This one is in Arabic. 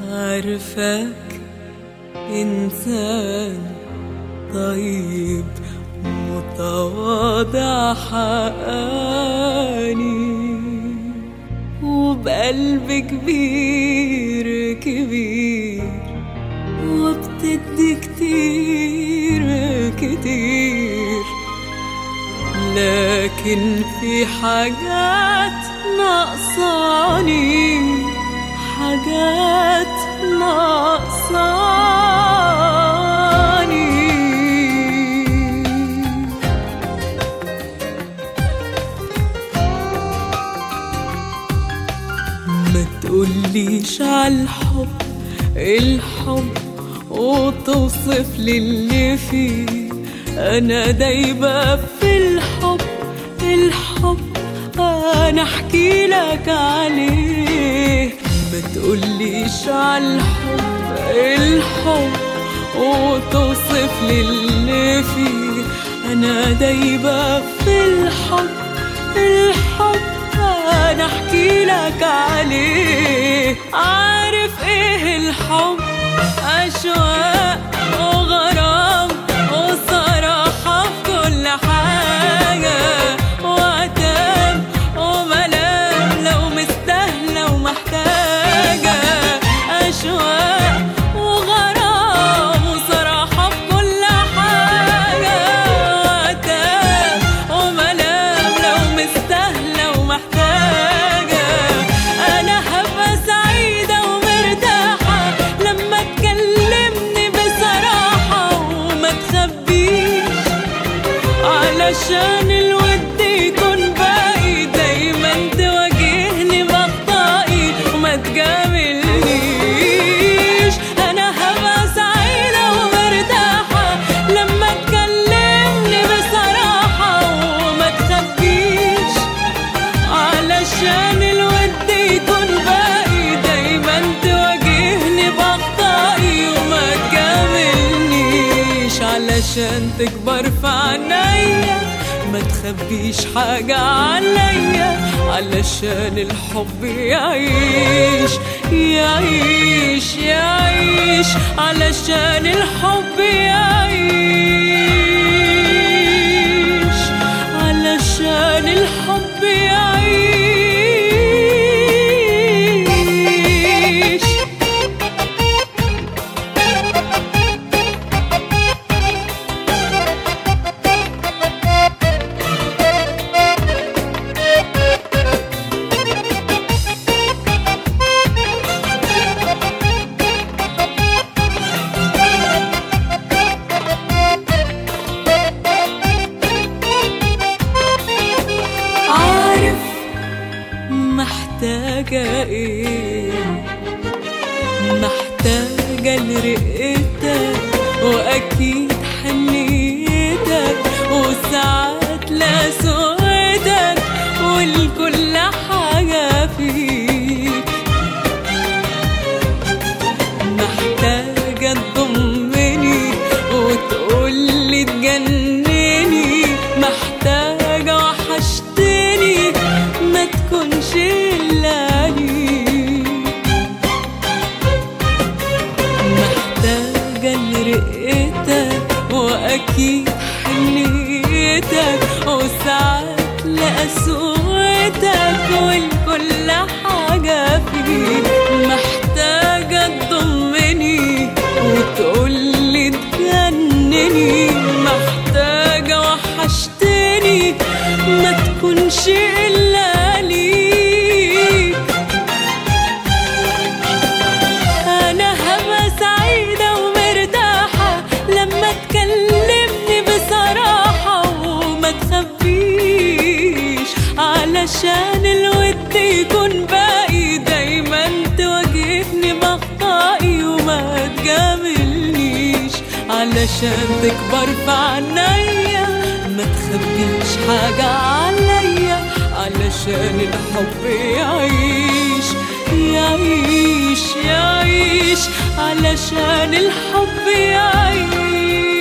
عارفك إنسان طيب متواضع حقاني، وبقلب كبير كبير، وبتدي كتير كتير، لكن في حاجات ناقصاني، حاجات ناقصاني. ما تقوليش عالحب الحب وتوصف لي اللي فيه، أنا دايبة في الحب الحب أنا أحكي لك عليه. ما تقوليش عالحب الحب وتوصف لي اللي فيه، أنا دايبة في الحب الحب أنا أحكي لك عليه. عارف إيه الحب؟ أشواق وغرام وصراحة في كل حاجة، وعتاب وملام لو مستاهلة ومحتاجة. أشواق وغرام وصراحة في كل حاجة، وعتاب وملام لو مستاهلة ومحتاجة. أنا هبقى سعيدة ومرتاحة لما تكلمني بصراحة وما تخبيش، علشان الود يكون باقي دايما تواجهني بأخطائي وما تجاملنيش. أنا هبقى سعيدة ومرتاحة لما تكلمني بصراحة وما تخبيش، علشان الود يكون باقي دايما تواجهني بأخطائي وما تجاملنيش، علشان تكبر في عينيا ما تخبيش حاجة عليا، علشان الحب يعيش يعيش يعيش، علشان الحب يعيش، علشان الحب يعيش. محتاجة ايه؟ محتاجة لرقتك واكيد حنيتك، وساعات لسوتك ولكل حاجة فيك. محتاجة تضمني وتقولي تجنني، محتاجة وحشتني ما تكونش إلا ليك. محتاجة لرقتك وأكيد حنيتك، وساعات لقسوتك ولكل حاجة فيك. محتاجة تضمني وتقولي تجنني، محتاجة وحشتني ما تكونش إلا ليك. أنا هبقى سعيدة ومرتاحة لما تكلمني بصراحة وما تخبيش، علشان الود يكون باقي دايما تواجهني بأخطائي وما تجاملنيش، علشان تكبر في عينيا ما تخبيش حاجة عليا، علشان الحب يعيش يعيش يعيش، علشان الحب يعيش.